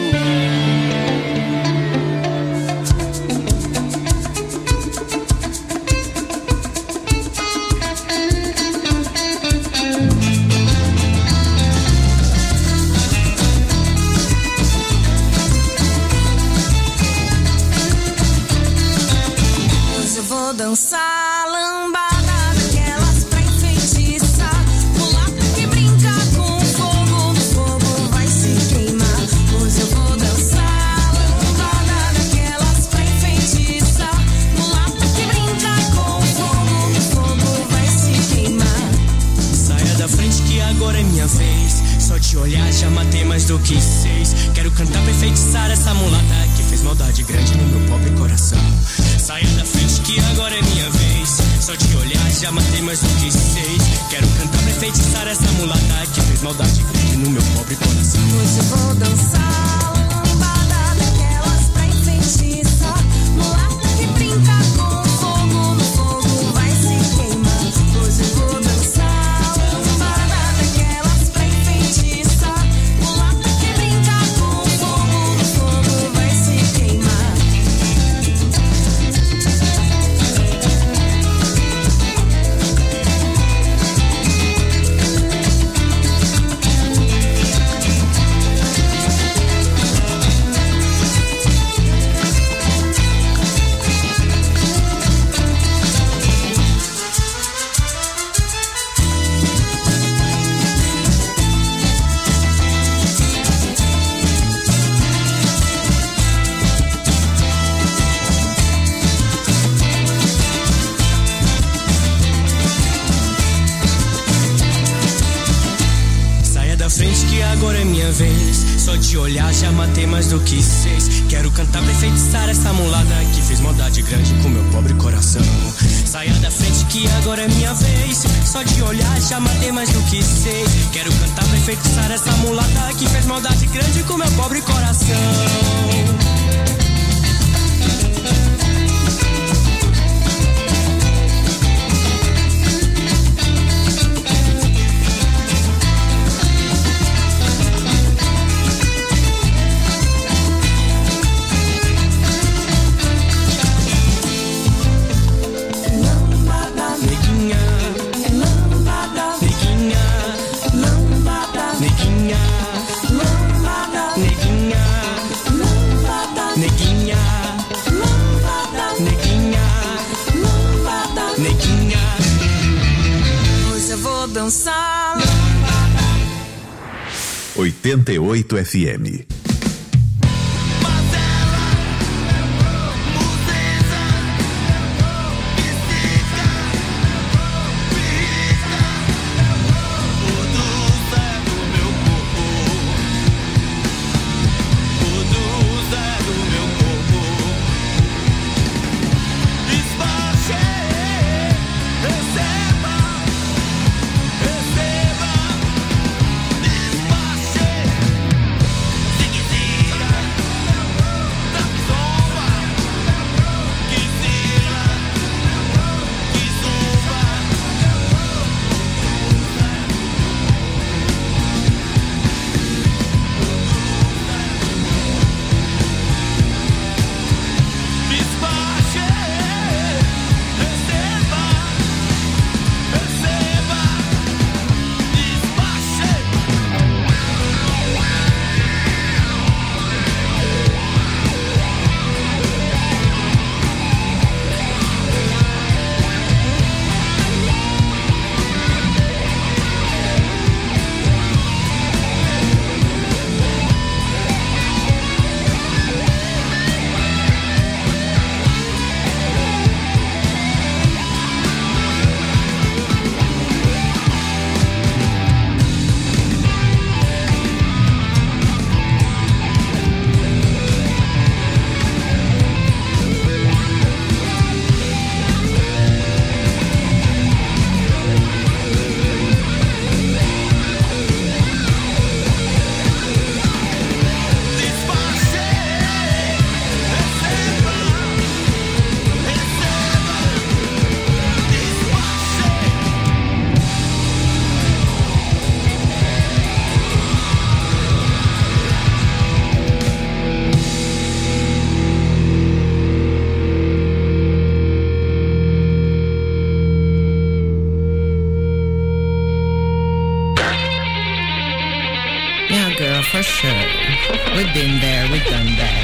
Hoje eu vou dançar lambada daquelas pra enfeitiçar, mulata que brinca com fogo, no fogo vai se queimar. Hoje eu vou dançar lambada daquelas pra enfeitiçar, mulata que brinca com fogo, no fogo vai se queimar. Saia da frente que agora é minha vez, só de olhar já matei mais do que seis. Quero cantar pra enfeitiçar essa mulata que fez maldade grande no meu pobre coração. Saia da frente que agora é minha vez, só de olhar já matei mais do que seis. Quero cantar pra enfeitiçar essa mulata que fez maldade grande no meu pobre coração. Hoje eu vou dançar lambada daquelas pra enfeitiçar, mulata que brinca com fogo, no fogo vai se queimar. Hoje eu vou dançar lambada daquelas pra enfeitiçar, mulata que brinca com fogo, no fogo vai se queimar. minha vez. Só de olhar já matei mais do que seis. Quero cantar pra enfeitiçar essa mulata que fez maldade grande com meu pobre coração. Saia da frente que agora é minha vez. Só de olhar já matei mais do que seis. Quero cantar pra enfeitiçar essa mulata que fez maldade grande com meu pobre coração. Dançar. oitenta e oito F M. For sure, we've been there, we've done that.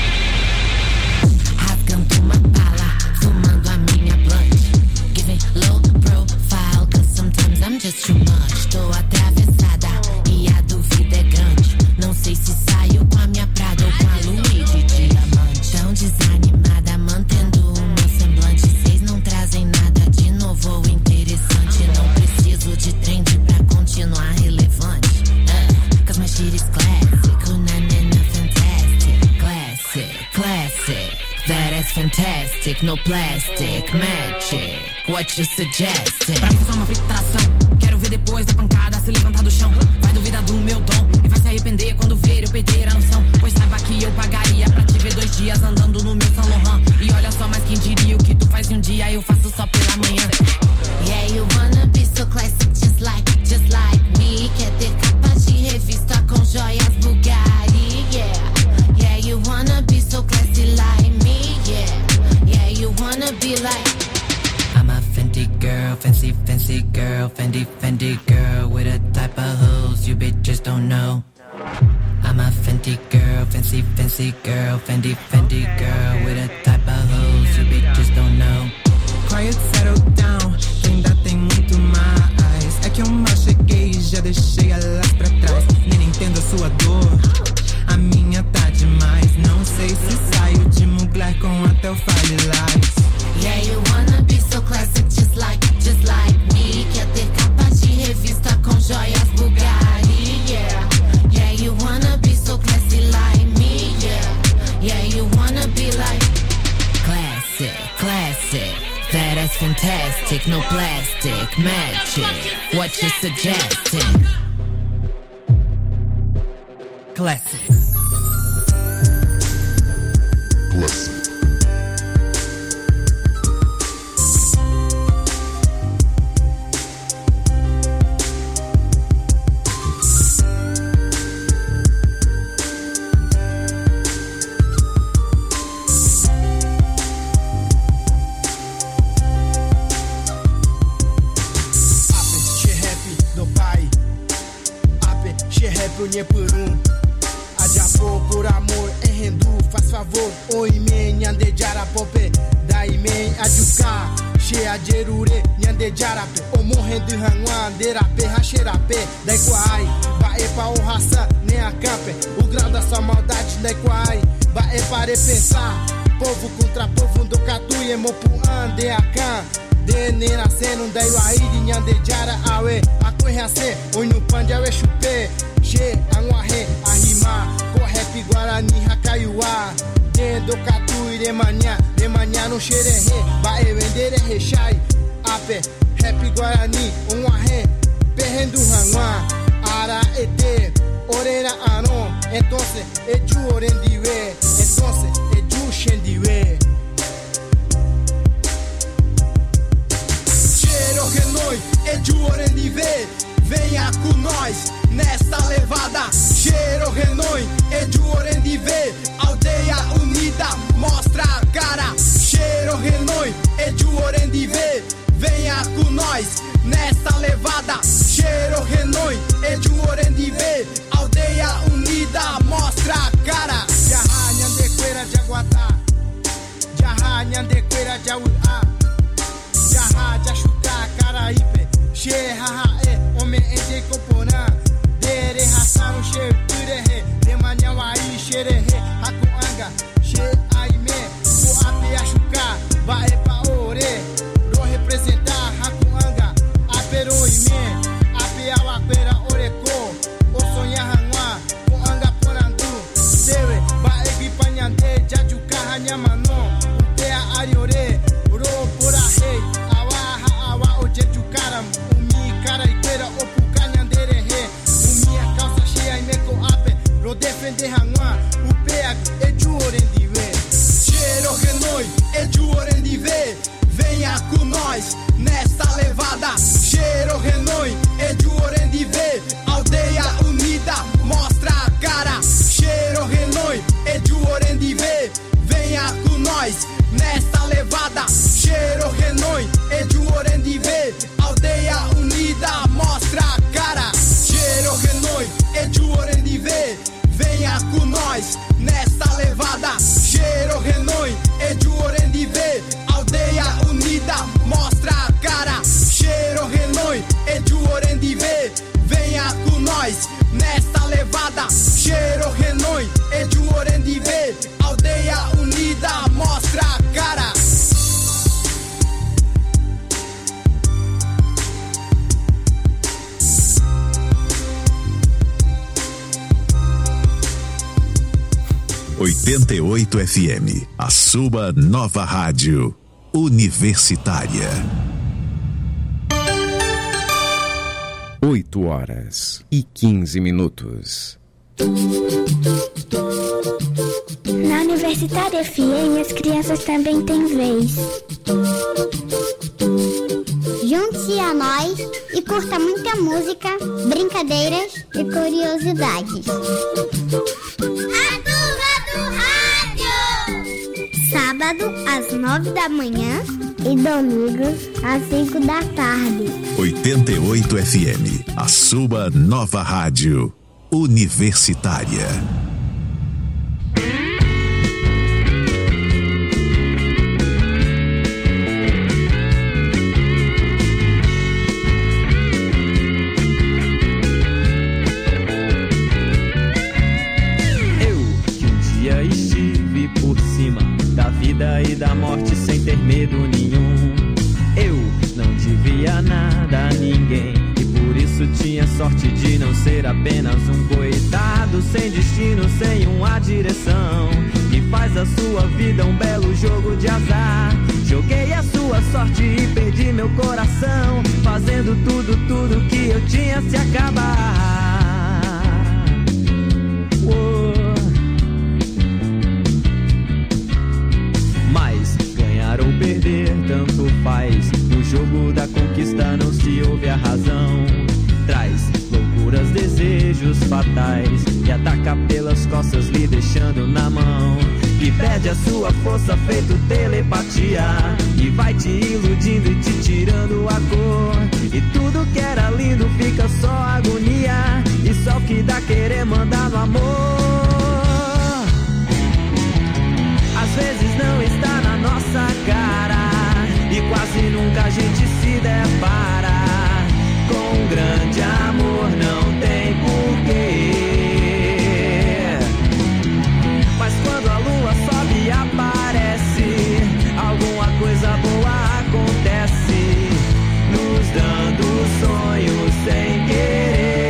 Rasgando uma bala, fumando a minha blunt. Giving low profile, cause sometimes I'm just too much. Tô atravessada e a dúvida é grande. Não sei se saio com a minha Prada ou com a Louis de diamante. Tão desanimada, mantendo o meu semblante. Cês não trazem nada de novo ou interessante. Não preciso de trend pra continuar relevante. Uh, cause my shit is classic, ooh, na, na, na, fantastic. Classic, classic, that is fantastic. No plastic, magic, what you suggesting? Pra mim foi só uma fritação. Quero ver depois da pancada se levantar do chão. Vai duvidar do meu dom e vai se arrepender quando ver eu perder a noção. Pois saiba que eu pagaria pra te ver dois dias andando no meu Saint Laurent. E olha só, mas quem diria o que tu faz em um dia eu faço só pela manhã. Yeah, you wanna be so classic, just like, just like me. Quer ter capa de revista com joias Bugatti, yeah. Yeah, you wanna be so classy like me, yeah. Yeah, you wanna be like. I'm a Fendi girl, fancy, fancy girl, Fendi, Fendi girl, with a type of hoes you bitches don't know. I'm a Fendi girl, fancy, fancy girl, Fendi, Fendi girl, with a type of hoes you bitches don't know. Quiet, settle down, que ainda tem muito mais. É que eu mal cheguei e já deixei elas pra trás. Nem entendo a sua dor, a minha tá demais. Não sei se saio de mugler com até o File Lights. Yeah, you wanna be so classic, just like, just like me. Quer ter capa de revista com joias Bugatti, yeah. Yeah, you wanna fantastic, no plastic magic. What you suggesting? Classic. Classic. Nye por um Adiapô por amor em rendu faz favor Oi men nyande jarapope Dai men ajuka She ajerure nyande jarape Omo rendu hangwa derape hacherape Dai kwai Bae pa o raça nem a campe O grau da sua maldade dai kwai Bae pare pensar Povo contra povo do catu e mopu ande a can Dene nascendo dai waidi nyande jara awe Akoe hase oi no pande awe chupe Che, anguahe, ahima, correp, guarani, hakaiuá Dendo, catu, iremanhá, remanhá no xerehe Bae, vendere, rechai, ape, rap, guarani, unguahe Perrendo, ranguá, ara, ete, orena, anon Entonces, eju, orendiwe, entonces, eju, xendiwe Cheiro, renoi, eju, orendiwe Venha com nós nesta levada. Cheiro, renoi, edu, orendive. Aldeia unida, mostra a cara. Cheiro, renoi, edu, orendive. Venha com nós nesta levada. Cheiro, renoi, edu, orendive. Aldeia unida, mostra a cara. Jaha, nhandequeira, jaguatá. Jaha, nhandequeira, jauá. Jaha, jachuca, caraípe. She, haha, e, ome, ente, coporã. Dere, raçaram, she, purehe. Demanhã, aí, xerehe. Hakuanga, she, aime. O ape, achuca, vai pa ore. Ro, representar, Hakuanga. Apero, ime. Ape, awaqueira, oreco. O sonha, hanwa. Coanga, porandu. Dewe, vai, bipanhante. Jajuca, hanyamano. Upea, ariore. Ro, porahe. Awa, awa, o jejucaram. Cara e queira opu canhandere he Umia calça cheia e meco ape Ro defender hanwa Upea eju orendive Cheiro renoi eju orendive Venha com nós nesta levada Cheiro renoi eju orendive Aldeia unida mostra a cara Cheiro renoi eju orendive Venha com nós nesta levada Cheiro renoi eju orendive Aldeia unida mostra a cara Cheiro renoi eju orendive Venha com nós nesta levada Cheiro renoi eju orendive Aldeia unida mostra a cara Cheiro renoi eju orendive Venha com nós nesta levada Cheiro renoi eju orendive Aldeia unida mostra a cara oitenta e oito F M, a sua nova rádio universitária. oito horas e quinze minutos. Na Universitária F M, as crianças também têm vez. Junte-se a nós e curta muita música, brincadeiras e curiosidades. Sábado às nove da manhã e domingo às cinco da tarde. oitenta e oito F M, a sua nova rádio universitária. E da morte sem ter medo nenhum. Eu não devia nada a ninguém e por isso tinha sorte de não ser apenas um coitado sem destino, sem uma direção, que faz a sua vida um belo jogo de azar. Joguei a sua sua sorte e perdi meu coração, fazendo tudo, tudo que eu tinha se acabar. Oh. Mas ganhar ou perder tanto faz, no jogo da conquista não se ouve a razão. Traz loucuras, desejos fatais e ataca pelas costas lhe deixando na mão. E perde a sua força feito telepatia, e vai te iludindo e te tirando a cor. E tudo que era lindo fica só agonia, e só o que dá querer mandar no amor. Às vezes não está na nossa cara, e quase nunca a gente se depara. Com um grande amor não tem porquê. Mas quando a lua sobe e aparece, alguma coisa boa acontece, nos dando sonhos sem querer.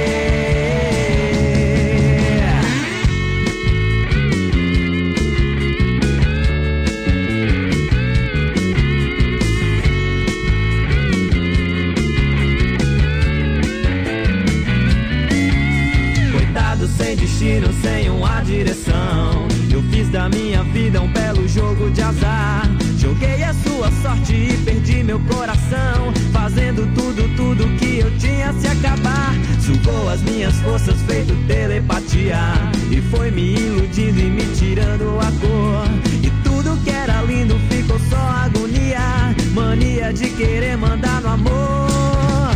Coitado sem destino, sem uma direção, eu fiz da minha vida um belo jogo de azar. Joguei a sua sorte e perdi meu coração, fazendo tudo, tudo que eu tinha se acabar. Sugou as minhas forças feito telepatia, e foi me iludindo e me tirando a cor. E tudo que era lindo ficou só agonia, mania de querer mandar no amor.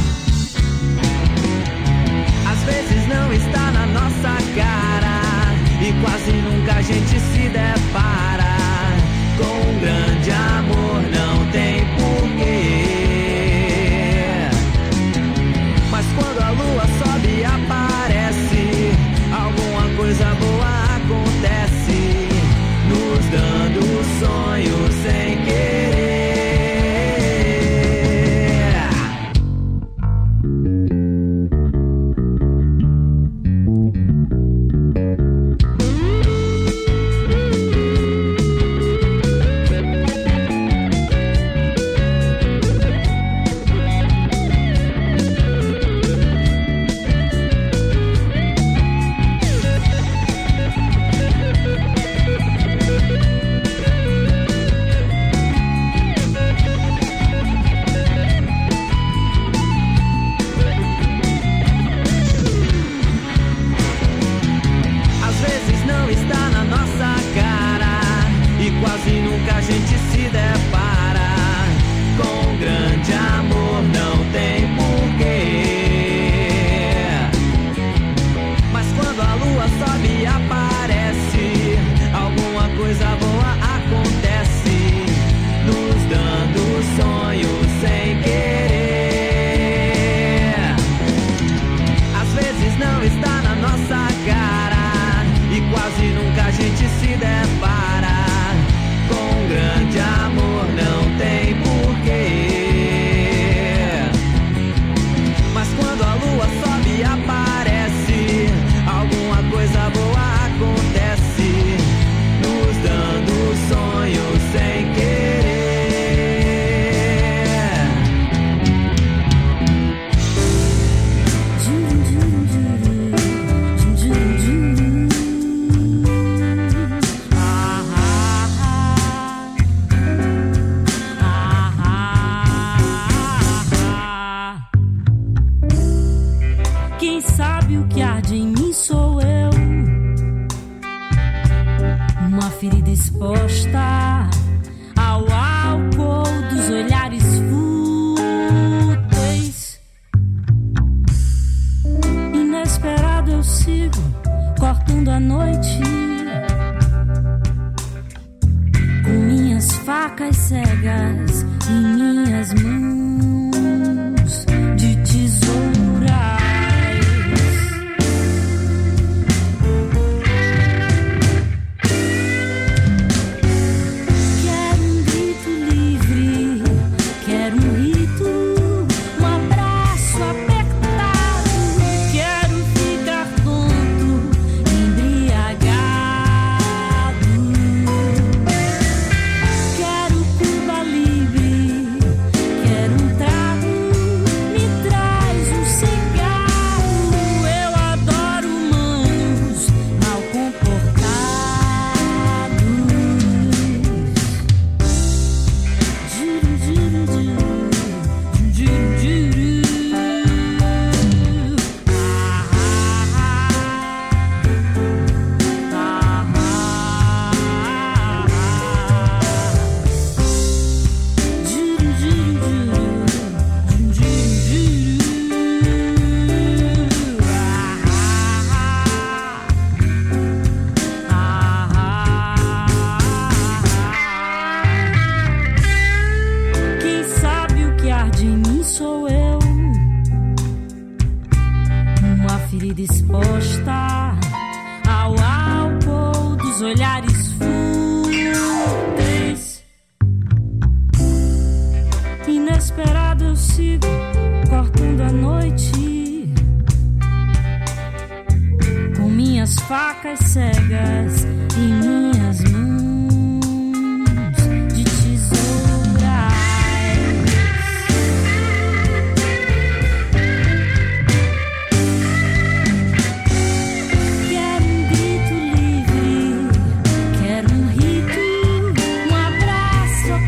Às vezes não está na nossa cara, e quase nunca a gente se depara. Com um grande amor não tem porquê. Mas quando a lua sobe e aparece, alguma coisa boa acontece, nos dando sonhos sem querer. Quero Cuba livre. consigo, cortando a noite com minhas facas cegas e minhas